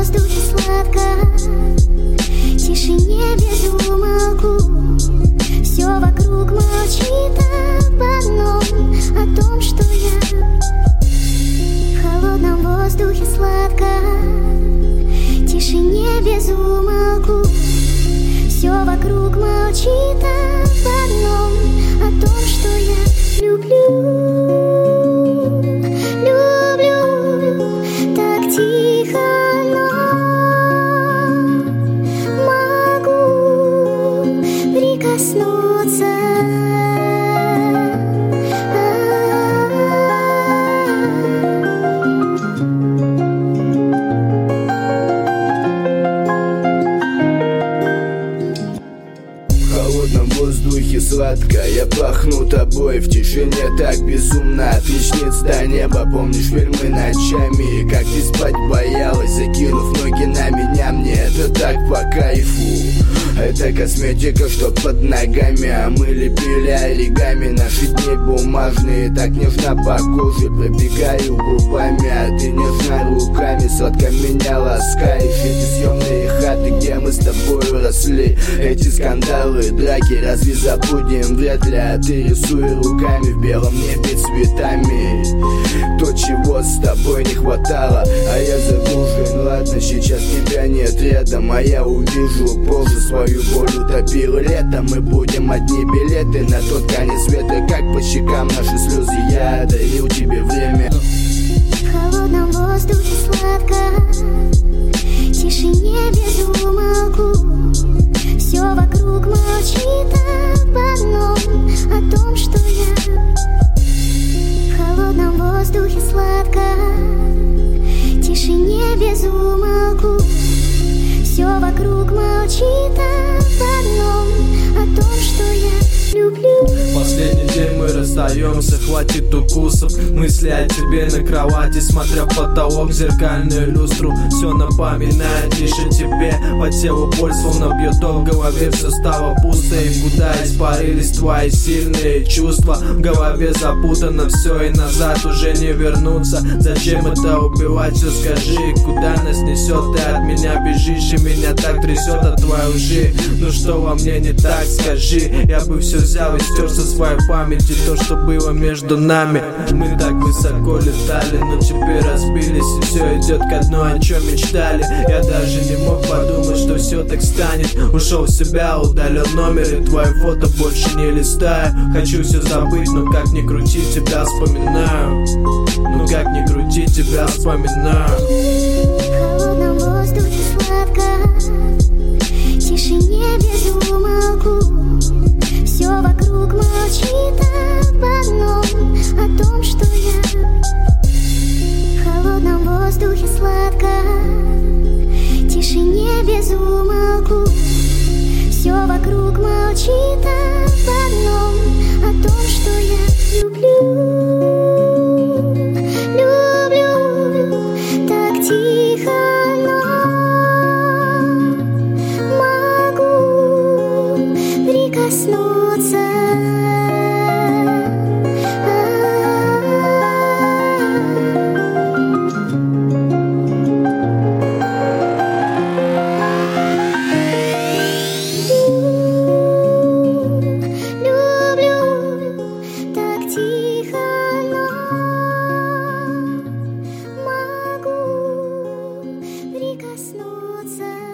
воздухе сладко, в тишине без умолку. Все вокруг молчит об одном, о том, что я в холодном воздухе сладко, в тишине без умолку. Все вокруг молчит об одном, о том, что я люблю. В холодном воздухе сладко, я пахну тобой. В тишине так безумно от ресниц до неба. Помнишь фильмы ночами, как ты спать боялась, закинув ноги на меня? Мне это так по кайфу. Это косметика, что под ногами, а мы лепили оригами. Наши дни бумажные, так нежно по коже пробегаю губами, а ты нежно руками сладко меня ласкаешь. Эти съемные хаты, где мы с тобой росли, эти скандалы, драки, разве забудем? Вряд ли, а ты рисуй руками в белом небе цветами то, чего с тобой не хватало. А я загружен, ладно, сейчас тебя нет рядом, а я увижу позже свою боль утопила летом. Мы будем одни билеты на тот конец света, как по щекам наши слезы. Я дарил тебе время. В холодном воздухе сладко, в тишине без умолку. Все вокруг молчит об одном, о том, что я в холодном воздухе сладко, в тишине без умолку. Все вокруг молчит об одном, о том, что я люблю. Последний день мы расстаемся, хватит укусов. Мысли о тебе на кровати, смотря в потолок, зеркальную люстру. Все напоминает лишь о тебе. По телу боль словно бьет, в голове все стало пусто. И куда испарились твои сильные чувства? В голове запутано все, и назад уже не вернуться. Зачем это убивать, все скажи. Куда нас несет, ты от меня бежишь, и меня так трясет от твоей лжи. Ну что во мне не так, скажи. Я бы все взял и стер со своей памяти то, что было между нами. Мы так высоко летали, но теперь разбились, и все идет ко дну, о чем мечтали. Я даже не мог подумать, что все так станет. Ушел в себя, удалил номер, и твои фото больше не листаю. Хочу все забыть, но как ни крути, тебя вспоминаю. Ну как ни крути, тебя вспоминаю. В холодном воздухе сладко, в тишине без умолку. Все вокруг молчит об одном, о том, что я в холодном воздухе сладко, в тишине без умолку. Все вокруг молчит об одном, о том, что я люблю. Люблю так тихо, но могу прикоснуться. Коснуться.